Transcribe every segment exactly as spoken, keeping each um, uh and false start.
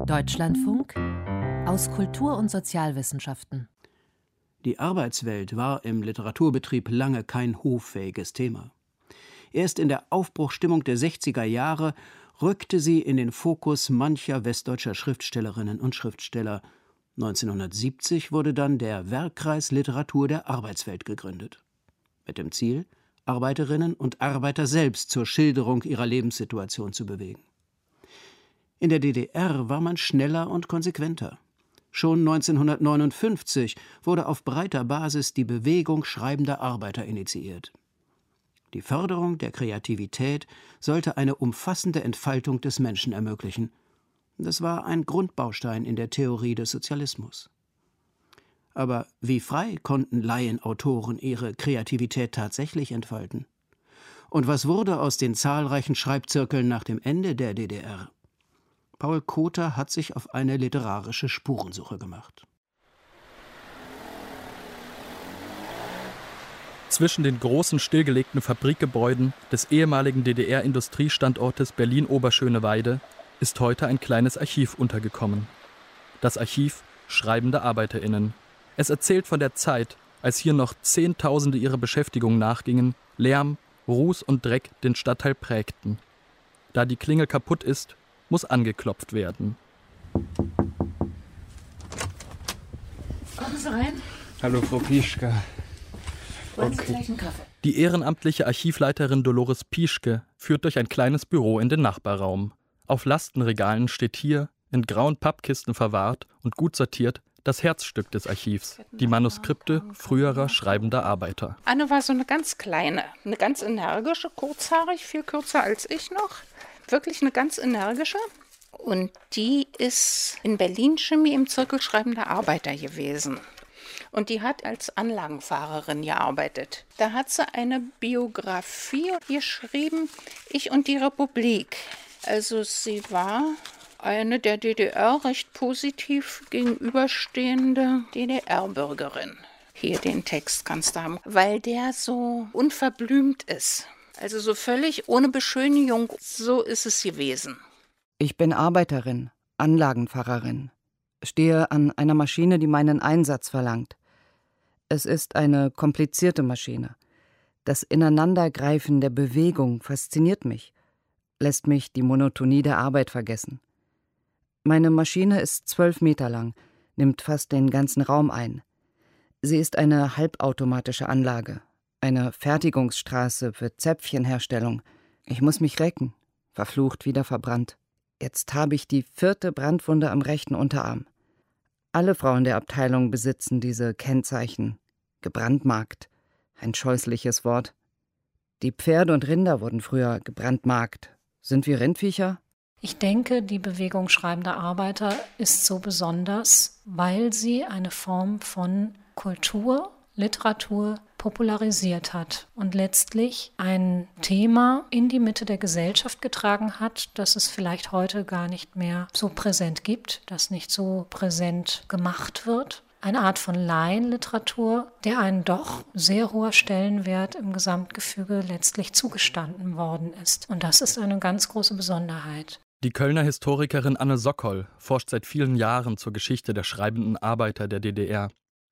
Deutschlandfunk aus Kultur- und Sozialwissenschaften. Die Arbeitswelt war im Literaturbetrieb lange kein hoffähiges Thema. Erst in der Aufbruchsstimmung der sechziger Jahre rückte sie in den Fokus mancher westdeutscher Schriftstellerinnen und Schriftsteller. neunzehnhundertsiebzig wurde dann der Werkkreis Literatur der Arbeitswelt gegründet. Mit dem Ziel, Arbeiterinnen und Arbeiter selbst zur Schilderung ihrer Lebenssituation zu bewegen. In der D D R war man schneller und konsequenter. Schon neunzehnhundertneunundfünfzig wurde auf breiter Basis die Bewegung schreibender Arbeiter initiiert. Die Förderung der Kreativität sollte eine umfassende Entfaltung des Menschen ermöglichen. Das war ein Grundbaustein in der Theorie des Sozialismus. Aber wie frei konnten Laienautoren ihre Kreativität tatsächlich entfalten? Und was wurde aus den zahlreichen Schreibzirkeln nach dem Ende der D D R? Paul Kother hat sich auf eine literarische Spurensuche gemacht. Zwischen den großen stillgelegten Fabrikgebäuden des ehemaligen D D R-Industriestandortes Berlin-Oberschöneweide ist heute ein kleines Archiv untergekommen. Das Archiv Schreibende ArbeiterInnen. Es erzählt von der Zeit, als hier noch Zehntausende ihrer Beschäftigung nachgingen, Lärm, Ruß und Dreck den Stadtteil prägten. Da die Klingel kaputt ist, muss angeklopft werden. Kommen Sie rein. Hallo, Frau Pischke. Wollen Sie gleich einen Kaffee? Die ehrenamtliche Archivleiterin Dolores Pischke führt durch ein kleines Büro in den Nachbarraum. Auf Lastenregalen steht hier, in grauen Pappkisten verwahrt und gut sortiert, das Herzstück des Archivs, die Manuskripte früherer schreibender Arbeiter. Anne war so eine ganz kleine, eine ganz energische, kurzhaarig, viel kürzer als ich noch. Wirklich eine ganz energische. Und die ist in Berlin Chemie im Zirkel schreibender Arbeiter gewesen. Und die hat als Anlagenfahrerin gearbeitet. Da hat sie eine Biografie geschrieben, Ich und die Republik. Also sie war eine der D D R recht positiv gegenüberstehende D D R-Bürgerin. Hier den Text kannst du haben, weil der so unverblümt ist. Also so völlig ohne Beschönigung, so ist es gewesen. Ich bin Arbeiterin, Anlagenfahrerin, stehe an einer Maschine, die meinen Einsatz verlangt. Es ist eine komplizierte Maschine. Das Ineinandergreifen der Bewegung fasziniert mich, lässt mich die Monotonie der Arbeit vergessen. Meine Maschine ist zwölf Meter lang, nimmt fast den ganzen Raum ein. Sie ist eine halbautomatische Anlage, eine Fertigungsstraße für Zäpfchenherstellung. Ich muss mich recken, verflucht wieder verbrannt. Jetzt habe ich die vierte Brandwunde am rechten Unterarm. Alle Frauen der Abteilung besitzen diese Kennzeichen. Gebrandmarkt, ein scheußliches Wort. Die Pferde und Rinder wurden früher gebrandmarkt. Sind wir Rindviecher? Ich denke, die Bewegung schreibender Arbeiter ist so besonders, weil sie eine Form von Kultur, Literatur popularisiert hat und letztlich ein Thema in die Mitte der Gesellschaft getragen hat, das es vielleicht heute gar nicht mehr so präsent gibt, das nicht so präsent gemacht wird. Eine Art von Laienliteratur, der ein doch sehr hoher Stellenwert im Gesamtgefüge letztlich zugestanden worden ist. Und das ist eine ganz große Besonderheit. Die Kölner Historikerin Anne Sokol forscht seit vielen Jahren zur Geschichte der schreibenden Arbeiter der D D R.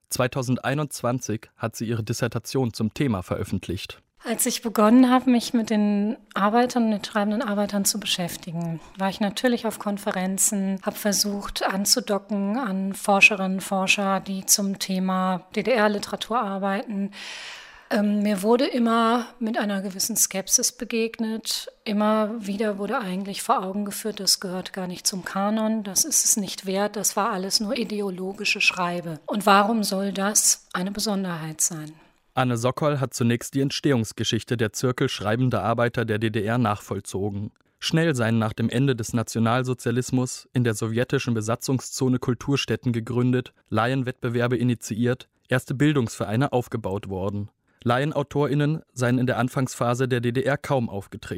zweitausendeinundzwanzig hat sie ihre Dissertation zum Thema veröffentlicht. Als ich begonnen habe, mich mit den Arbeitern und den schreibenden Arbeitern zu beschäftigen, war ich natürlich auf Konferenzen, habe versucht anzudocken an Forscherinnen und Forscher, die zum Thema D D R-Literatur arbeiten. Ähm, mir wurde immer mit einer gewissen Skepsis begegnet. Immer wieder wurde eigentlich vor Augen geführt, das gehört gar nicht zum Kanon, das ist es nicht wert, das war alles nur ideologische Schreibe. Und warum soll das eine Besonderheit sein? Anne Sokol hat zunächst die Entstehungsgeschichte der Zirkel schreibender Arbeiter der D D R nachvollzogen. Schnell seien nach dem Ende des Nationalsozialismus in der sowjetischen Besatzungszone Kulturstätten gegründet, Laienwettbewerbe initiiert, erste Bildungsvereine aufgebaut worden. LaienautorInnen seien in der Anfangsphase der D D R kaum aufgetreten.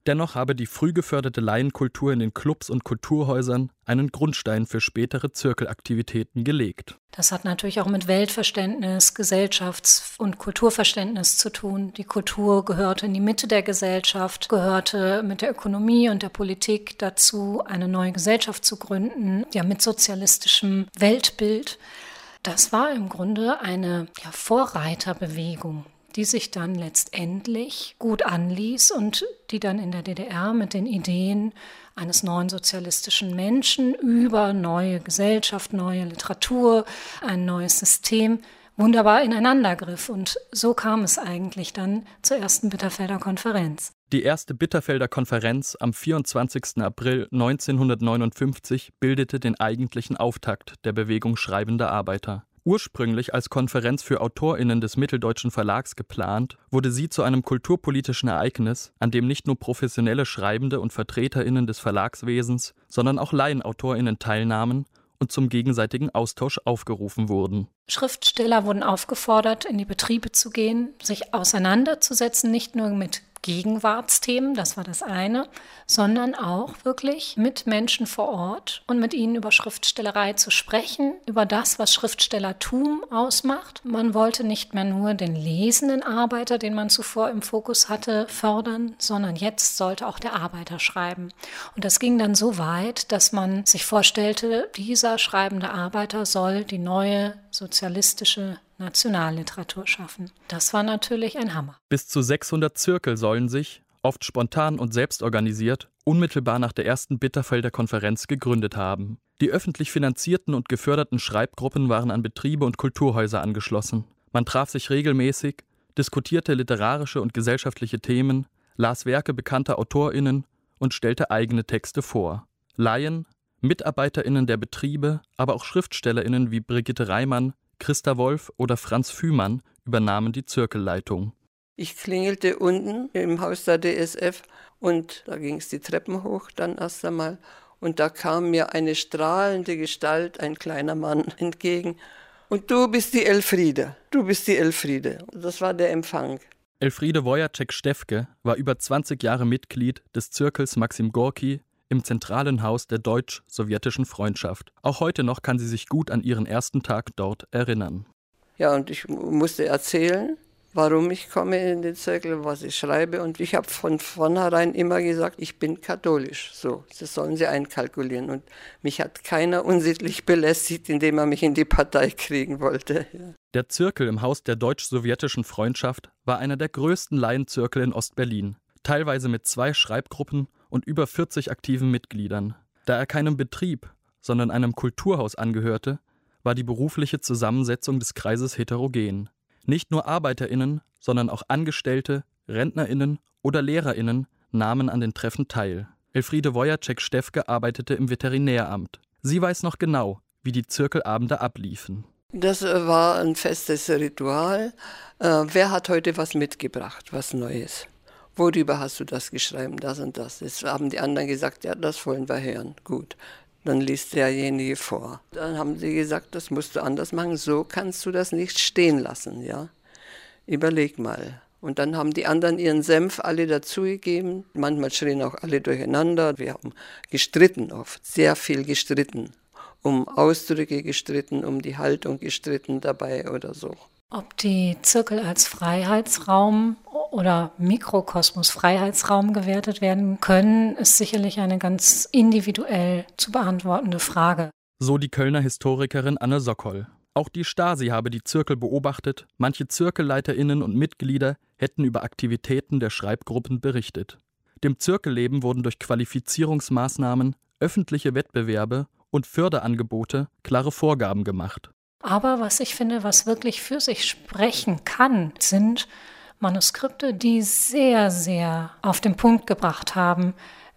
Dennoch habe die früh geförderte Laienkultur in den Clubs und Kulturhäusern einen Grundstein für spätere Zirkelaktivitäten gelegt. Das hat natürlich auch mit Weltverständnis, Gesellschafts- und Kulturverständnis zu tun. Die Kultur gehörte in die Mitte der Gesellschaft, gehörte mit der Ökonomie und der Politik dazu, eine neue Gesellschaft zu gründen, ja mit sozialistischem Weltbild. Das war im Grunde eine ja, Vorreiterbewegung, die sich dann letztendlich gut anließ und die dann in der D D R mit den Ideen eines neuen sozialistischen Menschen über neue Gesellschaft, neue Literatur, ein neues System wunderbar ineinandergriff. Und so kam es eigentlich dann zur ersten Bitterfelder Konferenz. Die erste Bitterfelder Konferenz am vierundzwanzigsten April neunzehnhundertneunundfünfzig bildete den eigentlichen Auftakt der Bewegung schreibender Arbeiter. Ursprünglich als Konferenz für AutorInnen des Mitteldeutschen Verlags geplant, wurde sie zu einem kulturpolitischen Ereignis, an dem nicht nur professionelle Schreibende und VertreterInnen des Verlagswesens, sondern auch LaienautorInnen teilnahmen und zum gegenseitigen Austausch aufgerufen wurden. Schriftsteller wurden aufgefordert, in die Betriebe zu gehen, sich auseinanderzusetzen, nicht nur mit Gegenwartsthemen, das war das eine, sondern auch wirklich mit Menschen vor Ort und mit ihnen über Schriftstellerei zu sprechen, über das, was Schriftstellertum ausmacht. Man wollte nicht mehr nur den lesenden Arbeiter, den man zuvor im Fokus hatte, fördern, sondern jetzt sollte auch der Arbeiter schreiben. Und das ging dann so weit, dass man sich vorstellte, dieser schreibende Arbeiter soll die neue sozialistische Nationalliteratur schaffen. Das war natürlich ein Hammer. Bis zu sechshundert Zirkel sollen sich, oft spontan und selbstorganisiert, unmittelbar nach der ersten Bitterfelder Konferenz gegründet haben. Die öffentlich finanzierten und geförderten Schreibgruppen waren an Betriebe und Kulturhäuser angeschlossen. Man traf sich regelmäßig, diskutierte literarische und gesellschaftliche Themen, las Werke bekannter AutorInnen und stellte eigene Texte vor. Laien, MitarbeiterInnen der Betriebe, aber auch SchriftstellerInnen wie Brigitte Reimann, Christa Wolf oder Franz Fühmann übernahmen die Zirkelleitung. Ich klingelte unten im Haus der D S F und da ging es die Treppen hoch dann erst einmal und da kam mir eine strahlende Gestalt, ein kleiner Mann, entgegen. Und du bist die Elfriede, du bist die Elfriede. Das war der Empfang. Elfriede Wojciech-Stefke war über zwanzig Jahre Mitglied des Zirkels Maxim Gorki im zentralen Haus der deutsch-sowjetischen Freundschaft. Auch heute noch kann sie sich gut an ihren ersten Tag dort erinnern. Ja, und ich musste erzählen, warum ich komme in den Zirkel, was ich schreibe. Und ich habe von vornherein immer gesagt, ich bin katholisch. So, das sollen sie einkalkulieren. Und mich hat keiner unsittlich belästigt, indem er mich in die Partei kriegen wollte. Ja. Der Zirkel im Haus der deutsch-sowjetischen Freundschaft war einer der größten Laienzirkel in Ostberlin. Teilweise mit zwei Schreibgruppen und über vierzig aktiven Mitgliedern. Da er keinem Betrieb, sondern einem Kulturhaus angehörte, war die berufliche Zusammensetzung des Kreises heterogen. Nicht nur ArbeiterInnen, sondern auch Angestellte, RentnerInnen oder LehrerInnen nahmen an den Treffen teil. Elfriede Wojciech-Stefke arbeitete im Veterinäramt. Sie weiß noch genau, wie die Zirkelabende abliefen. Das war ein festes Ritual. Äh, wer hat heute was mitgebracht, was Neues? Worüber hast du das geschrieben, das und das? Jetzt haben die anderen gesagt, ja, das wollen wir hören. Gut, dann liest derjenige vor. Dann haben sie gesagt, das musst du anders machen, so kannst du das nicht stehen lassen, ja. Überleg mal. Und dann haben die anderen ihren Senf alle dazugegeben. Manchmal schrien auch alle durcheinander. Wir haben gestritten oft, sehr viel gestritten. Um Ausdrücke gestritten, um die Haltung gestritten dabei oder so. Ob die Zirkel als Freiheitsraum oder Mikrokosmos Freiheitsraum gewertet werden können, ist sicherlich eine ganz individuell zu beantwortende Frage. So die Kölner Historikerin Anne Sokol. Auch die Stasi habe die Zirkel beobachtet, manche ZirkelleiterInnen und Mitglieder hätten über Aktivitäten der Schreibgruppen berichtet. Dem Zirkelleben wurden durch Qualifizierungsmaßnahmen, öffentliche Wettbewerbe und Förderangebote klare Vorgaben gemacht. Aber was ich finde, was wirklich für sich sprechen kann, sind Manuskripte, die sehr, sehr auf den Punkt gebracht haben,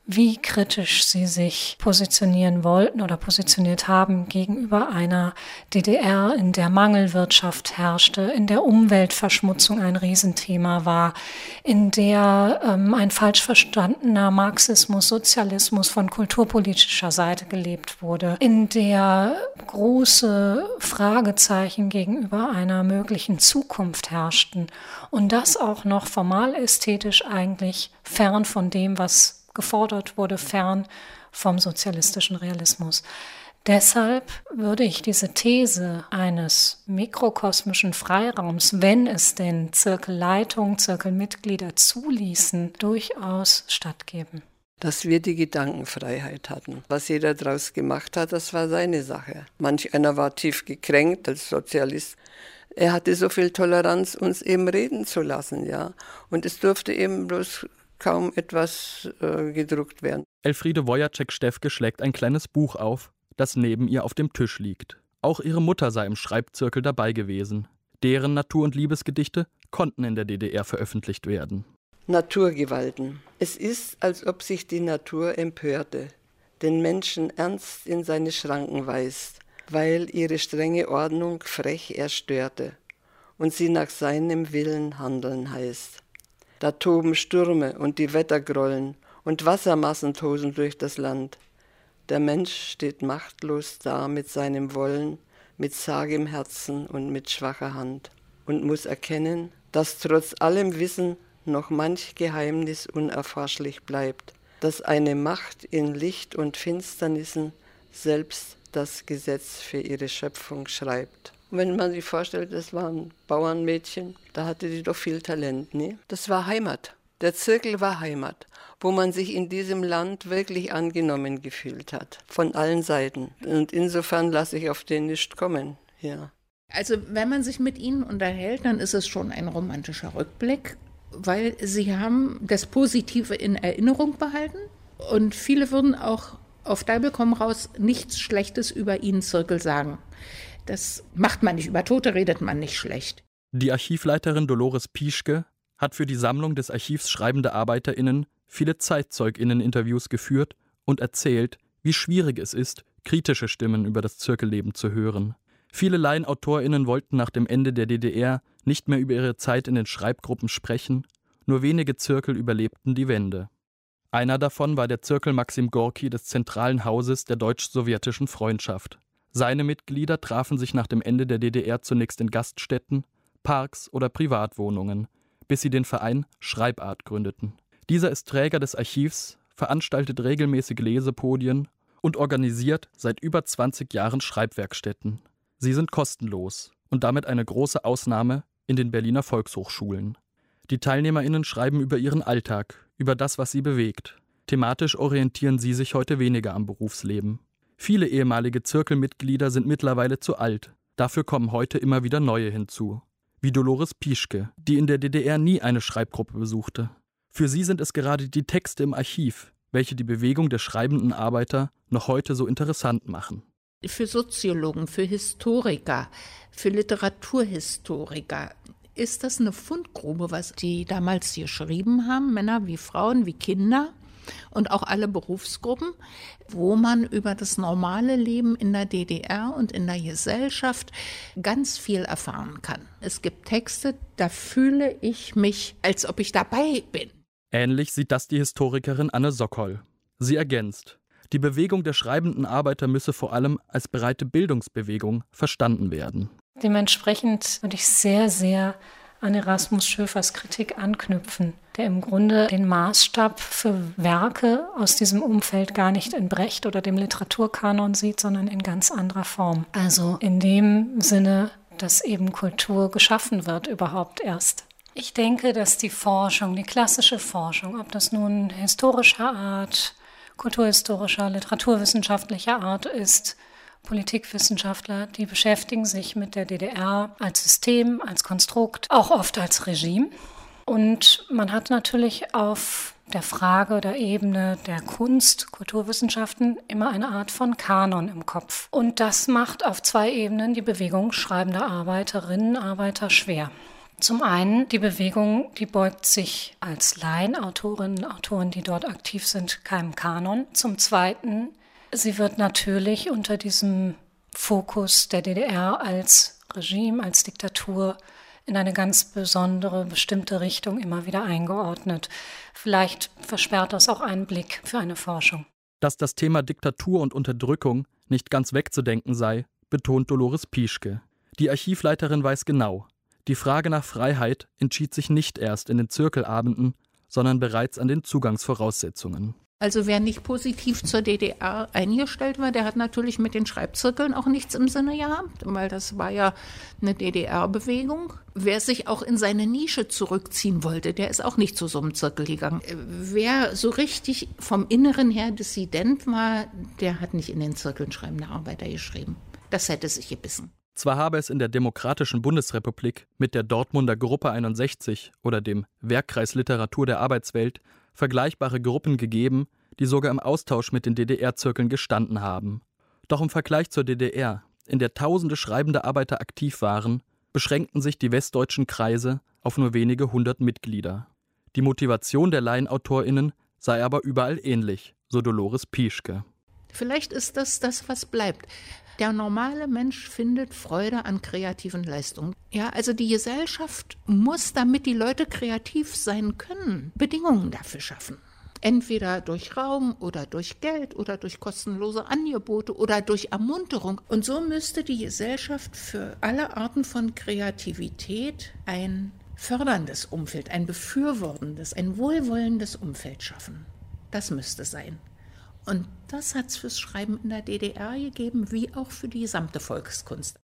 wie kritisch sie sich positionieren wollten oder positioniert haben gegenüber einer D D R, in der Mangelwirtschaft herrschte, in der Umweltverschmutzung ein Riesenthema war, in der ähm, ein falsch verstandener Marxismus, Sozialismus von kulturpolitischer Seite gelebt wurde, in der große Fragezeichen gegenüber einer möglichen Zukunft herrschten und das auch noch formal ästhetisch eigentlich fern von dem, was gefordert wurde, fern vom sozialistischen Realismus. Deshalb würde ich diese These eines mikrokosmischen Freiraums, wenn es denn Zirkelleitung, Zirkelmitglieder zuließen, durchaus stattgeben. Dass wir die Gedankenfreiheit hatten. Was jeder daraus gemacht hat, das war seine Sache. Manch einer war tief gekränkt als Sozialist. Er hatte so viel Toleranz, uns eben reden zu lassen, ja. Und es durfte eben bloß kaum etwas äh, gedruckt werden. Elfriede Wojacek-Steffke schlägt ein kleines Buch auf, das neben ihr auf dem Tisch liegt. Auch ihre Mutter sei im Schreibzirkel dabei gewesen. Deren Natur- und Liebesgedichte konnten in der D D R veröffentlicht werden. Naturgewalten. Es ist, als ob sich die Natur empörte, den Menschen ernst in seine Schranken weist, weil ihre strenge Ordnung frech erstörte und sie nach seinem Willen handeln heißt. Da toben Stürme und die Wettergrollen und Wassermassen tosen durch das Land. Der Mensch steht machtlos da mit seinem Wollen, mit zagem Herzen und mit schwacher Hand und muss erkennen, dass trotz allem Wissen noch manch Geheimnis unerforschlich bleibt, dass eine Macht in Licht und Finsternissen selbst das Gesetz für ihre Schöpfung schreibt. Und wenn man sich vorstellt, das war ein Bauernmädchen, da hatte die doch viel Talent, ne? Das war Heimat. Der Zirkel war Heimat, wo man sich in diesem Land wirklich angenommen gefühlt hat, von allen Seiten. Und insofern lasse ich auf den nicht kommen, ja. Also wenn man sich mit ihnen unterhält, dann ist es schon ein romantischer Rückblick, weil sie haben das Positive in Erinnerung behalten und viele würden auch auf Deibel komm raus nichts Schlechtes über ihren Zirkel sagen. Das macht man nicht, über Tote redet man nicht schlecht. Die Archivleiterin Dolores Pischke hat für die Sammlung des Archivs Schreibende ArbeiterInnen viele ZeitzeugInnen-Interviews geführt und erzählt, wie schwierig es ist, kritische Stimmen über das Zirkelleben zu hören. Viele LaienautorInnen wollten nach dem Ende der D D R nicht mehr über ihre Zeit in den Schreibgruppen sprechen, nur wenige Zirkel überlebten die Wende. Einer davon war der Zirkel Maxim Gorki des Zentralen Hauses der deutsch-sowjetischen Freundschaft. Seine Mitglieder trafen sich nach dem Ende der D D R zunächst in Gaststätten, Parks oder Privatwohnungen, bis sie den Verein Schreibart gründeten. Dieser ist Träger des Archivs, veranstaltet regelmäßig Lesepodien und organisiert seit über zwanzig Jahren Schreibwerkstätten. Sie sind kostenlos und damit eine große Ausnahme in den Berliner Volkshochschulen. Die TeilnehmerInnen schreiben über ihren Alltag, über das, was sie bewegt. Thematisch orientieren sie sich heute weniger am Berufsleben. Viele ehemalige Zirkelmitglieder sind mittlerweile zu alt. Dafür kommen heute immer wieder neue hinzu. Wie Dolores Pischke, die in der D D R nie eine Schreibgruppe besuchte. Für sie sind es gerade die Texte im Archiv, welche die Bewegung der schreibenden Arbeiter noch heute so interessant machen. Für Soziologen, für Historiker, für Literaturhistoriker ist das eine Fundgrube, was die damals geschrieben haben, Männer wie Frauen, wie Kinder und auch alle Berufsgruppen, wo man über das normale Leben in der D D R und in der Gesellschaft ganz viel erfahren kann. Es gibt Texte, da fühle ich mich, als ob ich dabei bin. Ähnlich sieht das die Historikerin Anne Sokol. Sie ergänzt: Die Bewegung der schreibenden Arbeiter müsse vor allem als breite Bildungsbewegung verstanden werden. Dementsprechend würde ich sehr, sehr an Erasmus Schöfers Kritik anknüpfen, der im Grunde den Maßstab für Werke aus diesem Umfeld gar nicht in Brecht oder dem Literaturkanon sieht, sondern in ganz anderer Form. Also in dem Sinne, dass eben Kultur geschaffen wird überhaupt erst. Ich denke, dass die Forschung, die klassische Forschung, ob das nun historischer Art, kulturhistorischer, literaturwissenschaftlicher Art ist, Politikwissenschaftler, die beschäftigen sich mit der D D R als System, als Konstrukt, auch oft als Regime. Und man hat natürlich auf der Frage der Ebene der Kunst, Kulturwissenschaften immer eine Art von Kanon im Kopf. Und das macht auf zwei Ebenen die Bewegung schreibender Arbeiterinnen, Arbeiter schwer. Zum einen, die Bewegung, die beugt sich als Laienautorinnen und Autoren, die dort aktiv sind, keinem Kanon. Zum Zweiten, sie wird natürlich unter diesem Fokus der D D R als Regime, als Diktatur in eine ganz besondere, bestimmte Richtung immer wieder eingeordnet. Vielleicht versperrt das auch einen Blick für eine Forschung. Dass das Thema Diktatur und Unterdrückung nicht ganz wegzudenken sei, betont Dolores Pischke. Die Archivleiterin weiß genau, die Frage nach Freiheit entschied sich nicht erst in den Zirkelabenden, sondern bereits an den Zugangsvoraussetzungen. Also wer nicht positiv zur D D R eingestellt war, der hat natürlich mit den Schreibzirkeln auch nichts im Sinne gehabt, weil das war ja eine D D R-Bewegung. Wer sich auch in seine Nische zurückziehen wollte, der ist auch nicht zu so einem Zirkel gegangen. Wer so richtig vom Inneren her Dissident war, der hat nicht in den Zirkeln schreibende Arbeiter geschrieben. Das hätte sich gebissen. Zwar habe es in der Demokratischen Bundesrepublik mit der Dortmunder Gruppe einundsechzig oder dem Werkkreis Literatur der Arbeitswelt vergleichbare Gruppen gegeben, die sogar im Austausch mit den D D R-Zirkeln gestanden haben. Doch im Vergleich zur D D R, in der tausende schreibende Arbeiter aktiv waren, beschränkten sich die westdeutschen Kreise auf nur wenige hundert Mitglieder. Die Motivation der LaienautorInnen sei aber überall ähnlich, so Dolores Pischke. Vielleicht ist das das, was bleibt. Der normale Mensch findet Freude an kreativen Leistungen. Ja, also die Gesellschaft muss, damit die Leute kreativ sein können, Bedingungen dafür schaffen. Entweder durch Raum oder durch Geld oder durch kostenlose Angebote oder durch Ermunterung. Und so müsste die Gesellschaft für alle Arten von Kreativität ein förderndes Umfeld, ein befürwortendes, ein wohlwollendes Umfeld schaffen. Das müsste sein. Und das hat es fürs Schreiben in der D D R gegeben, wie auch für die gesamte Volkskunst.